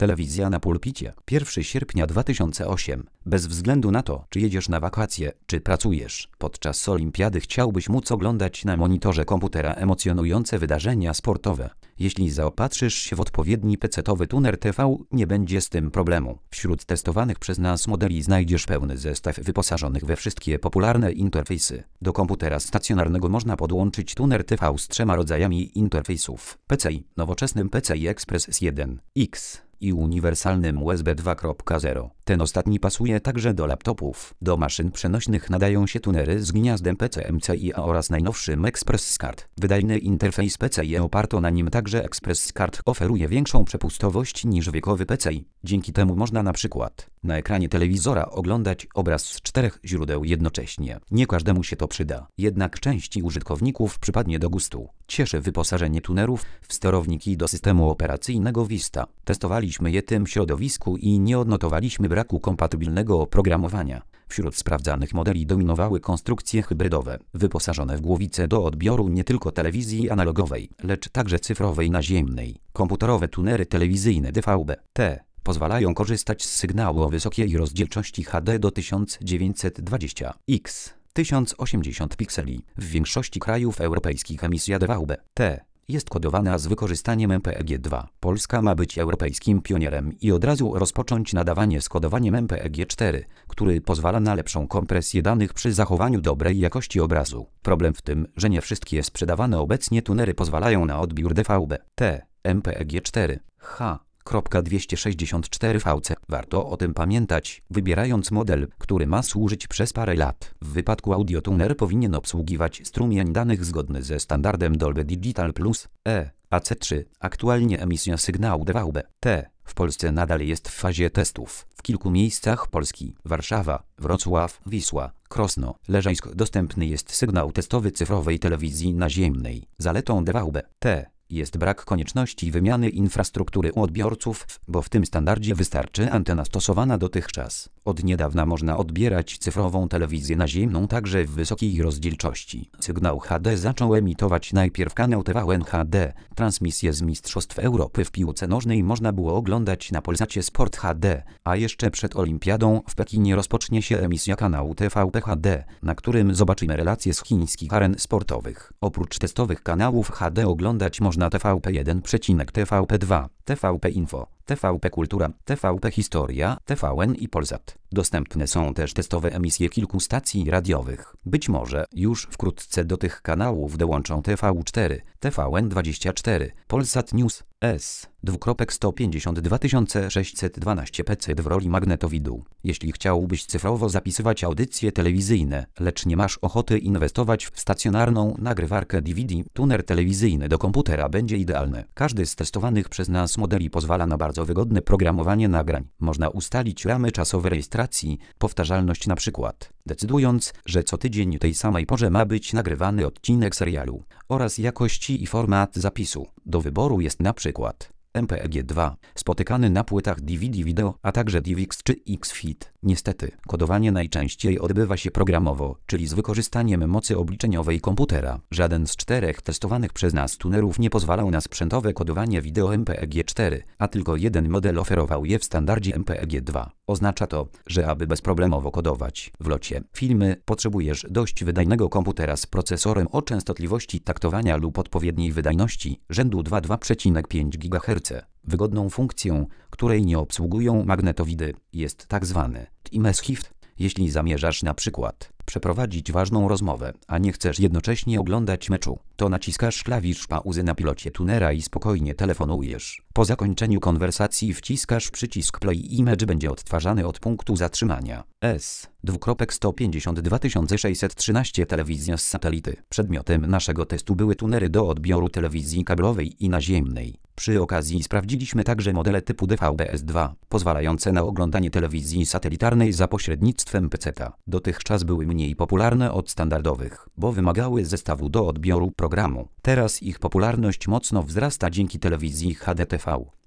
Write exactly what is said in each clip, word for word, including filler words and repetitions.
Telewizja na pulpicie. pierwszego sierpnia dwa tysiące ósmego. Bez względu na to, czy jedziesz na wakacje, czy pracujesz, podczas olimpiady chciałbyś móc oglądać na monitorze komputera emocjonujące wydarzenia sportowe. Jeśli zaopatrzysz się w odpowiedni pecetowy tuner T V, nie będzie z tym problemu. Wśród testowanych przez nas modeli znajdziesz pełny zestaw wyposażonych we wszystkie popularne interfejsy. Do komputera stacjonarnego można podłączyć tuner T V z trzema rodzajami interfejsów: P C I, nowoczesnym P C I Express S jeden X i uniwersalnym U S B dwa kropka zero. Ten ostatni pasuje także do laptopów. Do maszyn przenośnych nadają się tunery z gniazdem P C M C I oraz najnowszym Express Card. Wydajny interfejs P C I oparto na nim także Express Card oferuje większą przepustowość niż wiekowy P C I. Dzięki temu można na przykład na ekranie telewizora oglądać obraz z czterech źródeł jednocześnie. Nie każdemu się to przyda, jednak części użytkowników przypadnie do gustu. Cieszy wyposażenie tunerów w sterowniki do systemu operacyjnego Vista. Testowaliśmy je w tym środowisku i nie odnotowaliśmy braku kompatybilnego oprogramowania. Wśród sprawdzanych modeli dominowały konstrukcje hybrydowe, wyposażone w głowice do odbioru nie tylko telewizji analogowej, lecz także cyfrowej naziemnej. Komputerowe tunery telewizyjne D V B-T pozwalają korzystać z sygnału o wysokiej rozdzielczości H D do tysiąc dziewięćset dwadzieścia pikseli. tysiąc osiemdziesiąt pikseli. W większości krajów europejskich emisja D V B-T jest kodowana z wykorzystaniem M P E G dwa. Polska ma być europejskim pionierem i od razu rozpocząć nadawanie z kodowaniem M P E G cztery, który pozwala na lepszą kompresję danych przy zachowaniu dobrej jakości obrazu. Problem w tym, że nie wszystkie sprzedawane obecnie tunery pozwalają na odbiór D V B-T M P E G cztery H dwieście sześćdziesiąt cztery V C. Warto o tym pamiętać, wybierając model, który ma służyć przez parę lat. W wypadku audio tuner powinien obsługiwać strumień danych zgodny ze standardem Dolby Digital Plus E A C trzy. Aktualnie emisja sygnału D V B-T w Polsce nadal jest w fazie testów. W kilku miejscach Polski: Warszawa, Wrocław, Wisła, Krosno, Leżajsk dostępny jest sygnał testowy cyfrowej telewizji naziemnej. Zaletą D V B-T jest brak konieczności wymiany infrastruktury u odbiorców, bo w tym standardzie wystarczy antena stosowana dotychczas. Od niedawna można odbierać cyfrową telewizję naziemną także w wysokiej rozdzielczości. Sygnał H D zaczął emitować najpierw kanał T V N H D. Transmisję z Mistrzostw Europy w piłce nożnej można było oglądać na Polsacie Sport H D, a jeszcze przed Olimpiadą w Pekinie rozpocznie się emisja kanału T V P H D, na którym zobaczymy relacje z chińskich aren sportowych. Oprócz testowych kanałów H D oglądać można T V P jeden, T V P dwa, T V P Info, T V P Kultura, T V P Historia, T V N i Polsat. Dostępne są też testowe emisje kilku stacji radiowych. Być może już wkrótce do tych kanałów dołączą T V cztery, T V N dwadzieścia cztery, Polsat News, S sto pięćdziesiąt dwa tysiące sześćset dwanaście P C w roli magnetowidu. Jeśli chciałbyś cyfrowo zapisywać audycje telewizyjne, lecz nie masz ochoty inwestować w stacjonarną nagrywarkę D V D, tuner telewizyjny do komputera będzie idealny. Każdy z testowanych przez nas modeli pozwala na bardzo wygodne programowanie nagrań. Można ustalić ramy czasowe rejestracji, powtarzalność na przykład, decydując, że co tydzień o tej samej porze ma być nagrywany odcinek serialu, oraz jakości i format zapisu. Do wyboru jest na przykład M P E G dwa, spotykany na płytach D V D wideo, a także D V X czy X-Fit. Niestety, kodowanie najczęściej odbywa się programowo, czyli z wykorzystaniem mocy obliczeniowej komputera. Żaden z czterech testowanych przez nas tunerów nie pozwalał na sprzętowe kodowanie wideo M P E G cztery, a tylko jeden model oferował je w standardzie M P E G dwa. Oznacza to, że aby bezproblemowo kodować w locie filmy, potrzebujesz dość wydajnego komputera z procesorem o częstotliwości taktowania lub odpowiedniej wydajności rzędu dwa przecinek dwa pięć gigaherca. Wygodną funkcją, której nie obsługują magnetowidy, jest tak zwany T M S Shift. Jeśli zamierzasz na przykład przeprowadzić ważną rozmowę, a nie chcesz jednocześnie oglądać meczu, to naciskasz klawisz pauzy na pilocie tunera i spokojnie telefonujesz. Po zakończeniu konwersacji wciskasz przycisk play i mecz będzie odtwarzany od punktu zatrzymania. S sto pięćdziesiąt dwa tysiące sześćset trzynaście Telewizja z satelity. Przedmiotem naszego testu były tunery do odbioru telewizji kablowej i naziemnej. Przy okazji sprawdziliśmy także modele typu D V B S dwa, pozwalające na oglądanie telewizji satelitarnej za pośrednictwem peceta. Dotychczas były mniej popularne od standardowych, bo wymagały zestawu do odbioru programu. Teraz ich popularność mocno wzrasta dzięki telewizji H D T V.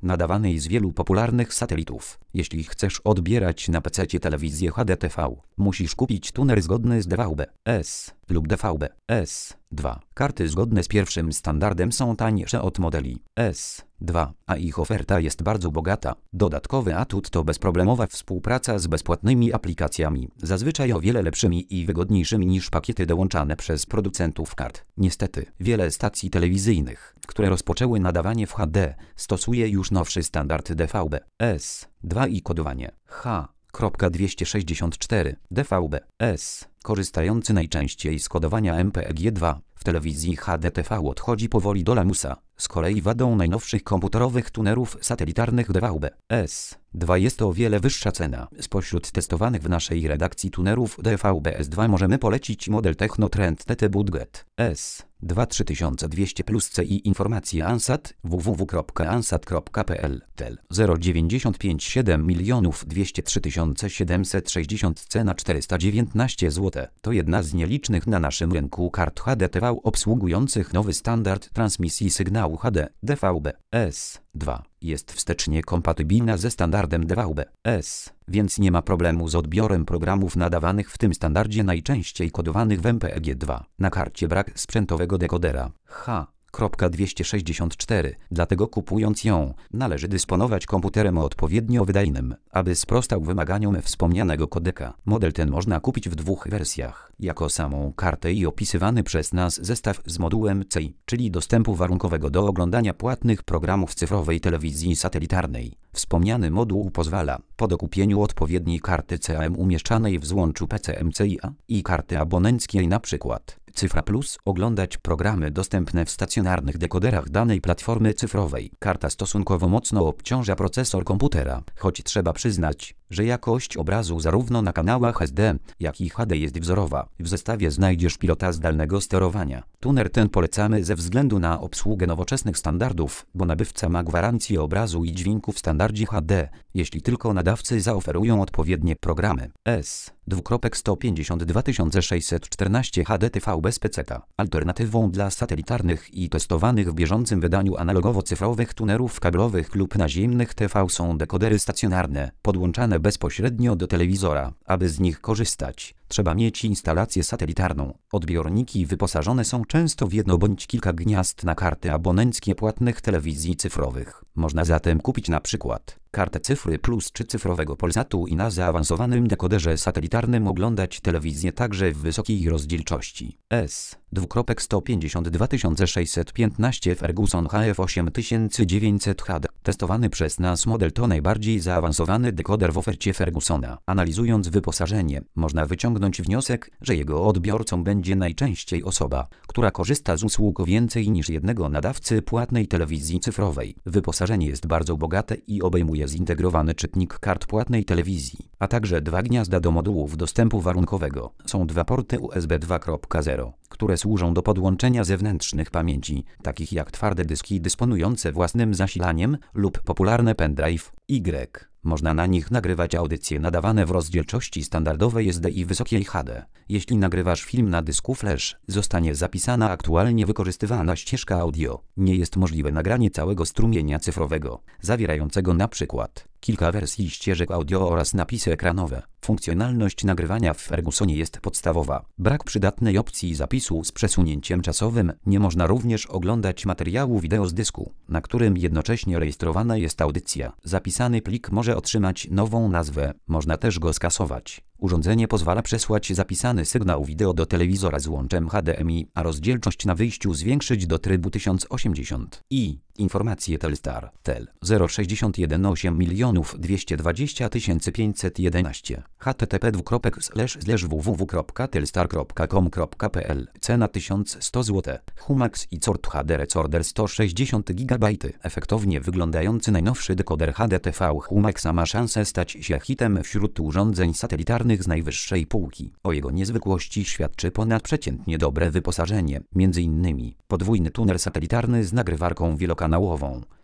nadawanej z wielu popularnych satelitów. Jeśli chcesz odbierać na pececie telewizję H D T V, musisz kupić tuner zgodny z D V B S lub D V B S dwa. Karty zgodne z pierwszym standardem są tańsze od modeli S dwa, a ich oferta jest bardzo bogata. Dodatkowy atut to bezproblemowa współpraca z bezpłatnymi aplikacjami, zazwyczaj o wiele lepszymi i wygodniejszymi niż pakiety dołączane przez producentów kart. Niestety, wiele stacji telewizyjnych, które rozpoczęły nadawanie w H D, stosuje już nowszy standard D V B S dwa i kodowanie H dwieście sześćdziesiąt cztery D V B S, korzystający najczęściej z kodowania M P E G dwa. W telewizji H D T V odchodzi powoli do lamusa. Z kolei wadą najnowszych komputerowych tunerów satelitarnych D V B S dwa jest o wiele wyższa cena. Spośród testowanych w naszej redakcji tunerów D V B S dwa możemy polecić model Technotrend T T Budget S dwa trzy tysiące dwieście plus C i informacje ANSAT w w w kropka ansat kropka p l tel zero dziewięć pięć siedem milionów dwieście trzy tysiące siedemset sześćdziesiąt cena czterysta dziewiętnaście złotych. To jedna z nielicznych na naszym rynku kart H D T V obsługujących nowy standard transmisji sygnału H D D V B S dwa. Jest wstecznie kompatybilna ze standardem D V B S, więc nie ma problemu z odbiorem programów nadawanych w tym standardzie najczęściej kodowanych w M P E G dwa. Na karcie brak sprzętowego dekodera H dwieście sześćdziesiąt cztery, dlatego kupując ją, należy dysponować komputerem odpowiednio wydajnym, aby sprostał wymaganiom wspomnianego kodeka. Model ten można kupić w dwóch wersjach, jako samą kartę i opisywany przez nas zestaw z modułem C I, czyli dostępu warunkowego do oglądania płatnych programów cyfrowej telewizji satelitarnej. Wspomniany moduł pozwala, po dokupieniu odpowiedniej karty C A M umieszczanej w złączu P C M C I A i karty abonenckiej np. Cyfra Plus, oglądać programy dostępne w stacjonarnych dekoderach danej platformy cyfrowej. Karta stosunkowo mocno obciąża procesor komputera, choć trzeba przyznać, że jakość obrazu zarówno na kanałach S D, jak i H D jest wzorowa. W zestawie znajdziesz pilota zdalnego sterowania. Tuner ten polecamy ze względu na obsługę nowoczesnych standardów, bo nabywca ma gwarancję obrazu i dźwięku w standardzie H D, jeśli tylko nadawcy zaoferują odpowiednie programy. S sto pięćdziesiąt dwa tysiące sześćset czternaście H D T V bez peceta. Alternatywą dla satelitarnych i testowanych w bieżącym wydaniu analogowo-cyfrowych tunerów kablowych lub naziemnych T V są dekodery stacjonarne, podłączane bezpośrednio do telewizora. Aby z nich korzystać, trzeba mieć instalację satelitarną. Odbiorniki wyposażone są często w jedno bądź kilka gniazd na karty abonenckie płatnych telewizji cyfrowych. Można zatem kupić na przykład kartę Cyfry Plus czy cyfrowego Polsatu i na zaawansowanym dekoderze satelitarnym oglądać telewizję także w wysokiej rozdzielczości. S sto pięćdziesiąt dwa tysiące sześćset piętnaście Ferguson H F osiem tysięcy dziewięćset H D. Testowany przez nas model to najbardziej zaawansowany dekoder w ofercie Fergusona. Analizując wyposażenie, można wyciągnąć wniosek, że jego odbiorcą będzie najczęściej osoba, która korzysta z usług więcej niż jednego nadawcy płatnej telewizji cyfrowej. Wyposażenie jest bardzo bogate i obejmuje zintegrowany czytnik kart płatnej telewizji, a także dwa gniazda do modułów dostępu warunkowego. Są dwa porty U S B dwa zero, które służą do podłączenia zewnętrznych pamięci, takich jak twarde dyski dysponujące własnym zasilaniem lub popularne pendrive. Y. Można na nich nagrywać audycje nadawane w rozdzielczości standardowej S D i wysokiej H D. Jeśli nagrywasz film na dysku flash, zostanie zapisana aktualnie wykorzystywana ścieżka audio. Nie jest możliwe nagranie całego strumienia cyfrowego, zawierającego na przykład kilka wersji ścieżek audio oraz napisy ekranowe. Funkcjonalność nagrywania w Fergusonie jest podstawowa. Brak przydatnej opcji zapisu z przesunięciem czasowym. Nie można również oglądać materiału wideo z dysku, na którym jednocześnie rejestrowana jest audycja. Zapisany plik może otrzymać nową nazwę. Można też go skasować. Urządzenie pozwala przesłać zapisany sygnał wideo do telewizora z łączem H D M I, a rozdzielczość na wyjściu zwiększyć do trybu tysiąc osiemdziesiąt i. Informacje Telstar tel zero sześćdziesiąt jeden osiem milionów dwieście dwadzieścia tysięcy pięćset jedenaście h t t p dwukropek slash slash w w w kropka telstar kropka com kropka p l Cena tysiąc sto złotych. Humax i Cort H D Recorder sto sześćdziesiąt gigabajtów. Efektownie wyglądający najnowszy dekoder H D T V Humaxa ma szansę stać się hitem wśród urządzeń satelitarnych z najwyższej półki. O jego niezwykłości świadczy ponadprzeciętnie dobre wyposażenie, między innymi podwójny tuner satelitarny z nagrywarką wielokanałową,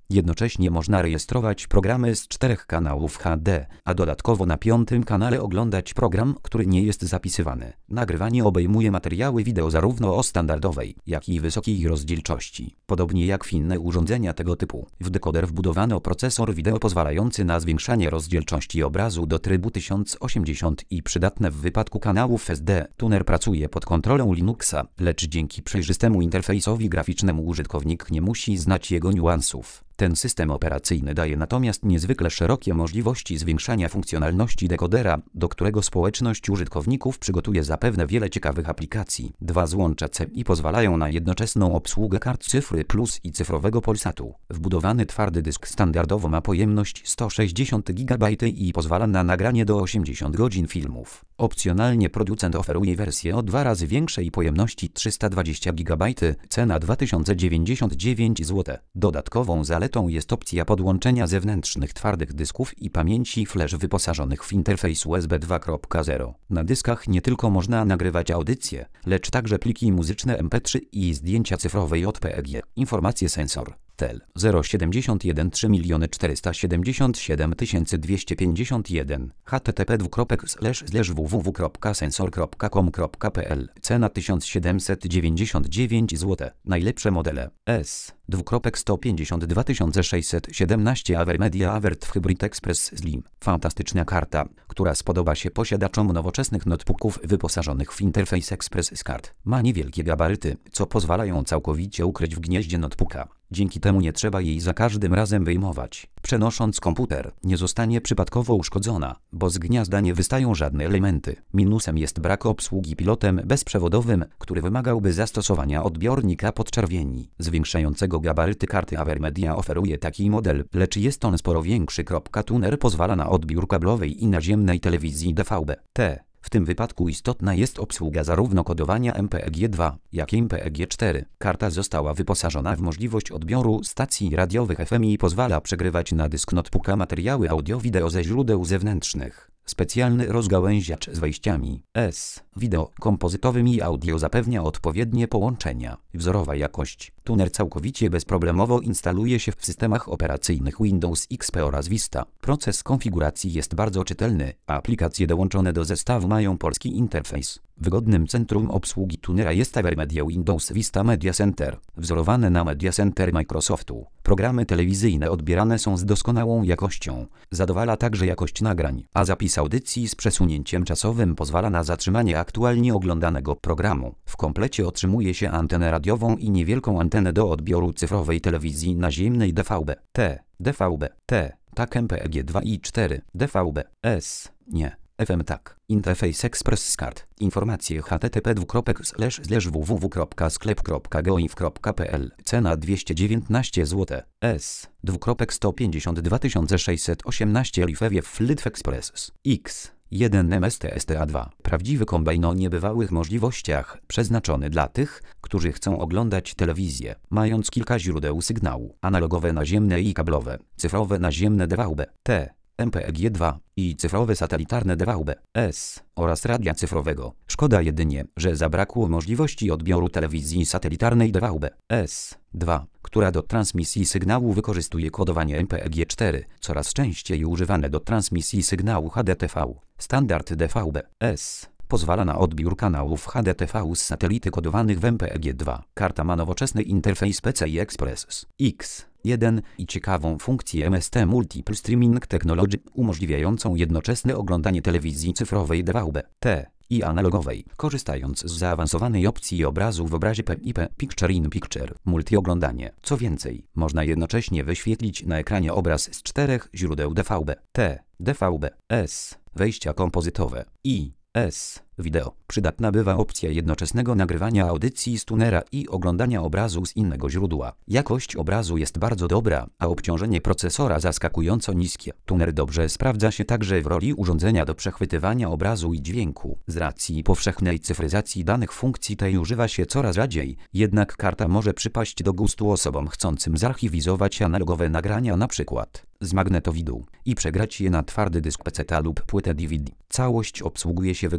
Jednocześnie można rejestrować programy z czterech kanałów H D, a dodatkowo na piątym kanale oglądać program, który nie jest zapisywany. Nagrywanie obejmuje materiały wideo zarówno o standardowej, jak i wysokiej rozdzielczości. Podobnie jak w inne urządzenia tego typu, w dekoder wbudowano procesor wideo pozwalający na zwiększanie rozdzielczości obrazu do trybu tysiąc osiemdziesiąt i przydatne w wypadku kanałów S D. Tuner pracuje pod kontrolą Linuxa, lecz dzięki przejrzystemu interfejsowi graficznemu użytkownik nie musi znać jego niuansów. Ten system operacyjny daje natomiast niezwykle szerokie możliwości zwiększania funkcjonalności dekodera, do którego społeczność użytkowników przygotuje zapewne wiele ciekawych aplikacji. Dwa złącza C I pozwalają na jednoczesną obsługę kart cyfry plus i cyfrowego Polsatu. Wbudowany twardy dysk standardowo ma pojemność sto sześćdziesiąt gigabajtów i pozwala na nagranie do osiemdziesięciu godzin filmów. Opcjonalnie producent oferuje wersję o dwa razy większej pojemności trzysta dwadzieścia gigabajtów, cena dwa tysiące dziewięćdziesiąt dziewięć złotych. Dodatkową zaletą jest opcja podłączenia zewnętrznych twardych dysków i pamięci flash wyposażonych w interfejs U S B dwa kropka zero. Na dyskach nie tylko można nagrywać audycje, lecz także pliki muzyczne M P trzy i zdjęcia cyfrowe J P E G. Informacje sensor. Tel zero siedem jeden trzy miliony czterysta siedemdziesiąt siedem tysięcy dwieście pięćdziesiąt jeden h t t p dwukropek slash slash w w w kropka sensor kropka com kropka p l. Cena tysiąc siedemset dziewięćdziesiąt dziewięć złotych. Najlepsze modele S dwukropek sto pięćdziesiąt dwa tysiące sześćset siedemnaście Avermedia Avert Hybrid Express Slim. Fantastyczna karta, która spodoba się posiadaczom nowoczesnych notebooków wyposażonych w interfejs Express z kart. Ma niewielkie gabaryty, co pozwala ją całkowicie ukryć w gnieździe notebooka. Dzięki temu nie trzeba jej za każdym razem wyjmować. Przenosząc komputer, nie zostanie przypadkowo uszkodzona, bo z gniazda nie wystają żadne elementy. Minusem jest brak obsługi pilotem bezprzewodowym, który wymagałby zastosowania odbiornika podczerwieni zwiększającego gabaryty karty. Avermedia oferuje taki model, lecz jest on sporo większy. Tuner pozwala na odbiór kablowej i naziemnej telewizji D V B T. W tym wypadku istotna jest obsługa zarówno kodowania M P E G dwa, jak i M P E G cztery. Karta została wyposażona w możliwość odbioru stacji radiowych F M i pozwala przegrywać na dysk notebooka materiały audio-wideo ze źródeł zewnętrznych. Specjalny rozgałęziacz z wejściami S, wideo kompozytowym i audio zapewnia odpowiednie połączenia. Wzorowa jakość. Tuner całkowicie bezproblemowo instaluje się w systemach operacyjnych Windows X P oraz Vista. Proces konfiguracji jest bardzo czytelny, a aplikacje dołączone do zestawu mają polski interfejs. Wygodnym centrum obsługi tunera jest Avermedia Windows Vista Media Center, wzorowane na Media Center Microsoftu. Programy telewizyjne odbierane są z doskonałą jakością. Zadowala także jakość nagrań, a zapis audycji z przesunięciem czasowym pozwala na zatrzymanie aktualnie oglądanego programu. W komplecie otrzymuje się antenę radiową i niewielką antenę do odbioru cyfrowej telewizji naziemnej D V B T, D V B T, tak M P E G dwa i cztery, D V B S, nie. F M tak. Interfejs Express z kart. Informacje h t t p dwukropek slash slash w w w kropka sklep kropka goinf kropka p l. Cena dwieście dziewiętnaście złotych. S dwukropek sto pięćdziesiąt dwa tysiące sześćset osiemnaście Lifewie Flit Express X jeden M S T S T A dwa. Prawdziwy kombajn o niebywałych możliwościach, przeznaczony dla tych, którzy chcą oglądać telewizję, mając kilka źródeł sygnału, analogowe naziemne i kablowe, cyfrowe naziemne D V B T, M P E G dwa i cyfrowe satelitarne D V B S oraz radia cyfrowego. Szkoda jedynie, że zabrakło możliwości odbioru telewizji satelitarnej D V B S dwa, która do transmisji sygnału wykorzystuje kodowanie M P E G cztery, coraz częściej używane do transmisji sygnału H D T V. Standard D V B S pozwala na odbiór kanałów H D T V z satelity kodowanych w M P E G dwa. Karta ma nowoczesny interfejs P C I Express X jeden i ciekawą funkcję M S T Multiple Streaming Technology umożliwiającą jednoczesne oglądanie telewizji cyfrowej D V B T i analogowej, korzystając z zaawansowanej opcji obrazu w obrazie P I P Picture in Picture multioglądanie. Co więcej, można jednocześnie wyświetlić na ekranie obraz z czterech źródeł D V B T, D V B S, wejścia kompozytowe i S. Wideo. Przydatna bywa opcja jednoczesnego nagrywania audycji z tunera i oglądania obrazu z innego źródła. Jakość obrazu jest bardzo dobra, a obciążenie procesora zaskakująco niskie. Tuner dobrze sprawdza się także w roli urządzenia do przechwytywania obrazu i dźwięku. Z racji powszechnej cyfryzacji danych funkcji tej używa się coraz rzadziej, jednak karta może przypaść do gustu osobom chcącym zarchiwizować analogowe nagrania np. z magnetowidu i przegrać je na twardy dysk P C T lub płytę D V D. Całość obsługuje się wygodnym pilotem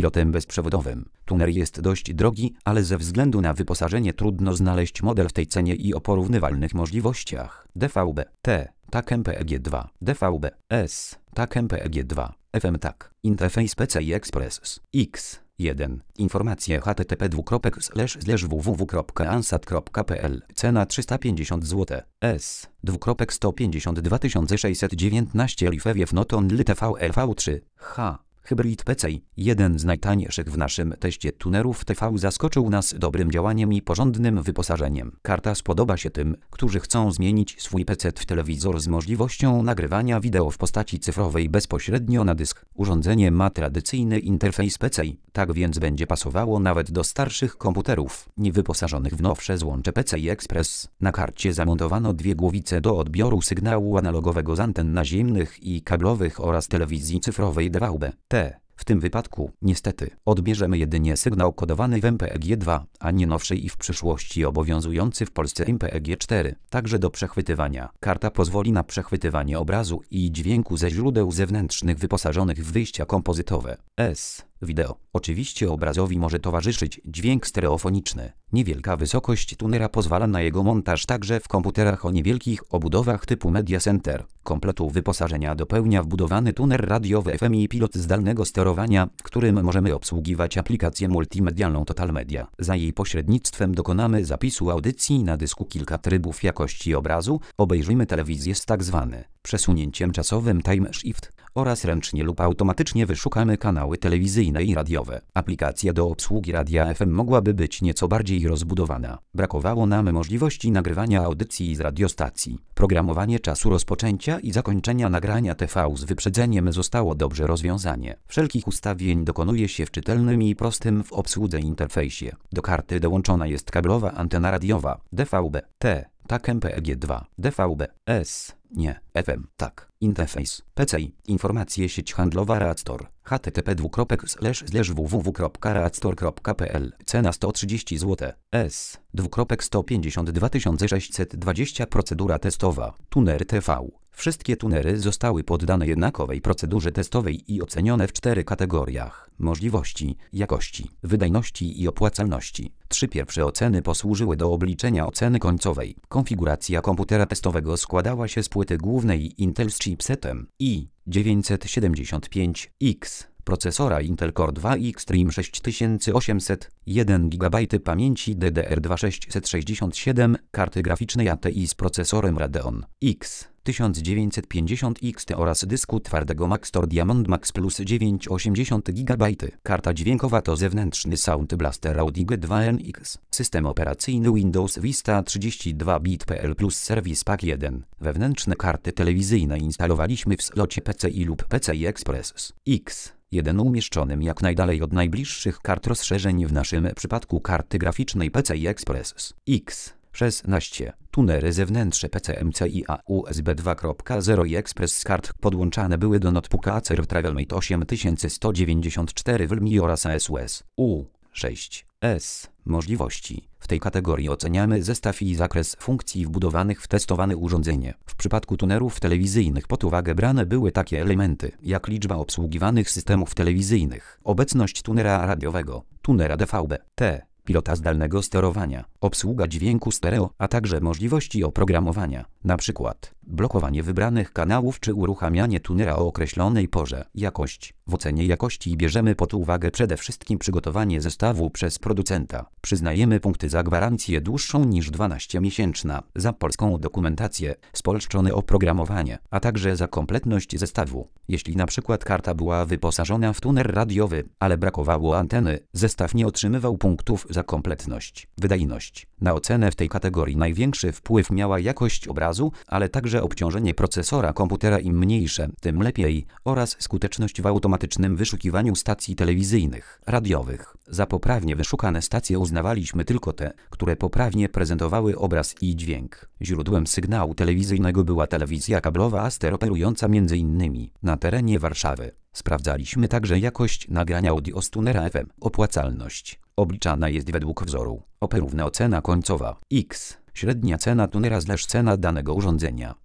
pilotem bezprzewodowym. Tuner jest dość drogi, ale ze względu na wyposażenie trudno znaleźć model w tej cenie i o porównywalnych możliwościach. D V B T, T A C M P E G dwa, D V B S, T A C M P E G dwa, F M T A C, Interface P C I Express, X jeden. Informacje http dwukropek slash slash www kropka ansat kropka pl. Cena trzysta pięćdziesiąt złotych. S. Dwukropek sto pięćdziesiąt dwa tysiące sześćset dziewiętnaście Lifewiew Noton L T V L V trzy. H. Hybrid P C I. Jeden z najtańszych w naszym teście tunerów T V zaskoczył nas dobrym działaniem i porządnym wyposażeniem. Karta spodoba się tym, którzy chcą zmienić swój P C w telewizor z możliwością nagrywania wideo w postaci cyfrowej bezpośrednio na dysk. Urządzenie ma tradycyjny interfejs P C I, tak więc będzie pasowało nawet do starszych komputerów, niewyposażonych w nowsze złącze P C I Express. Na karcie zamontowano dwie głowice do odbioru sygnału analogowego z anten naziemnych i kablowych oraz telewizji cyfrowej D V B T. W tym wypadku, niestety, odbierzemy jedynie sygnał kodowany w M P E G dwa, a nie nowszy i w przyszłości obowiązujący w Polsce M P E G cztery. Także do przechwytywania. Karta pozwoli na przechwytywanie obrazu i dźwięku ze źródeł zewnętrznych wyposażonych w wyjścia kompozytowe. S. Wideo. Oczywiście obrazowi może towarzyszyć dźwięk stereofoniczny. Niewielka wysokość tunera pozwala na jego montaż także w komputerach o niewielkich obudowach typu Media Center. Kompletu wyposażenia dopełnia wbudowany tuner radiowy F M i pilot zdalnego sterowania, którym możemy obsługiwać aplikację multimedialną Total Media. Za jej pośrednictwem dokonamy zapisu audycji na dysku kilka trybów jakości obrazu, obejrzymy telewizję z tak zwanym przesunięciem czasowym Time Shift oraz ręcznie lub automatycznie wyszukamy kanały telewizyjne i radiowe. Aplikacja do obsługi radia F M mogłaby być nieco bardziej rozbudowana. Brakowało nam możliwości nagrywania audycji z radiostacji. Programowanie czasu rozpoczęcia i zakończenia nagrania T V z wyprzedzeniem zostało dobrze rozwiązane. Wszelkich ustawień dokonuje się w czytelnym i prostym w obsłudze interfejsie. Do karty dołączona jest kablowa antena radiowa D V B T, T A C M P E G dwa, D V B S, nie, F M, tak, Interface, P C I, informacje sieć handlowa Radstore, http dwukropek slash slash www kropka radstore kropka pl. Cena sto trzydzieści złotych. S. Dwukropek sto pięćdziesiąt dwa tysiące sześćset dwadzieścia. Procedura testowa. Tuner T V. Wszystkie tunery zostały poddane jednakowej procedurze testowej i ocenione w czterech kategoriach: możliwości, jakości, wydajności i opłacalności. Trzy pierwsze oceny posłużyły do obliczenia oceny końcowej. Konfiguracja komputera testowego składała się z płyty głównej Intel z chipsetem i dziewięćset siedemdziesiąt pięć X, procesora Intel Core dwa Extreme sześć tysięcy osiemset, jeden gigabajt pamięci D D R dwa sześćset sześćdziesiąt siedem, karty graficznej A T I z procesorem Radeon X tysiąc dziewięćset pięćdziesiąt X T oraz dysku twardego Maxtor Diamond Max Plus dziewięćset osiemdziesiąt gigabajtów. Karta dźwiękowa to zewnętrzny Sound Blaster Audi G dwa N X. System operacyjny Windows Vista trzydzieści dwa bit P L plus Service Pack jeden. Wewnętrzne karty telewizyjne instalowaliśmy w slocie P C I lub P C I Express X jeden umieszczonym jak najdalej od najbliższych kart rozszerzeń, w naszym przypadku karty graficznej P C I Express X szesnaście. Tunery zewnętrzne P C M C I A U S B dwa kropka zero i Express kart podłączane były do notebooka Acer TravelMate osiem tysięcy sto dziewięćdziesiąt cztery W L M I oraz A S U S U sześć S. Możliwości. W tej kategorii oceniamy zestaw i zakres funkcji wbudowanych w testowane urządzenie. W przypadku tunerów telewizyjnych pod uwagę brane były takie elementy jak liczba obsługiwanych systemów telewizyjnych, obecność tunera radiowego, tunera D V B T, pilota zdalnego sterowania, obsługa dźwięku stereo, a także możliwości oprogramowania, np. blokowanie wybranych kanałów czy uruchamianie tunera o określonej porze. Jakość. W ocenie jakości bierzemy pod uwagę przede wszystkim przygotowanie zestawu przez producenta. Przyznajemy punkty za gwarancję dłuższą niż dwunastomiesięczna, za polską dokumentację, spolszczone oprogramowanie, a także za kompletność zestawu. Jeśli na przykład karta była wyposażona w tuner radiowy, ale brakowało anteny, zestaw nie otrzymywał punktów za kompletność. Wydajność. Na ocenę w tej kategorii największy wpływ miała jakość obrazu, ale także obciążenie procesora komputera, im mniejsze, tym lepiej, oraz skuteczność w automatycznym wyszukiwaniu stacji telewizyjnych, radiowych. Za poprawnie wyszukane stacje uznawaliśmy tylko te, które poprawnie prezentowały obraz i dźwięk. Źródłem sygnału telewizyjnego była telewizja kablowa Aster operująca między innymi na terenie Warszawy. Sprawdzaliśmy także jakość nagrania audio z tunera F M. Opłacalność. Obliczana jest według wzoru. Operówna ocena końcowa. X. Średnia cena tunera slash cena danego urządzenia.